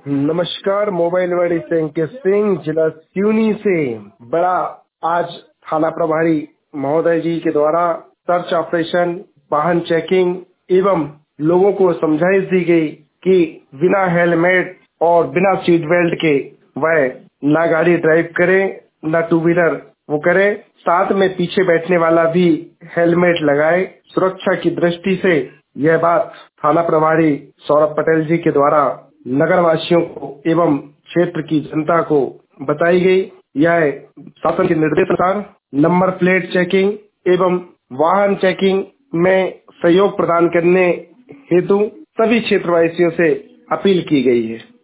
नमस्कार। मोबाइल वाली संकेत सिंह, जिला सिवनी से। बड़ा आज थाना प्रभारी महोदय जी के द्वारा सर्च ऑपरेशन, वाहन चेकिंग एवं लोगों को समझाइश दी गई कि बिना हेलमेट और बिना सीट बेल्ट के वह ना गाड़ी ड्राइव करे, ना टू व्हीलर वो करे। साथ में पीछे बैठने वाला भी हेलमेट लगाए। सुरक्षा की दृष्टि से यह बात थाना प्रभारी सौरभ पटेल जी के द्वारा नगर वासियों को एवं क्षेत्र की जनता को बताई गई। यह शासन के निर्देश अनुसार नंबर प्लेट चेकिंग एवं वाहन चेकिंग में सहयोग प्रदान करने हेतु सभी क्षेत्रवासियों से अपील की गई है।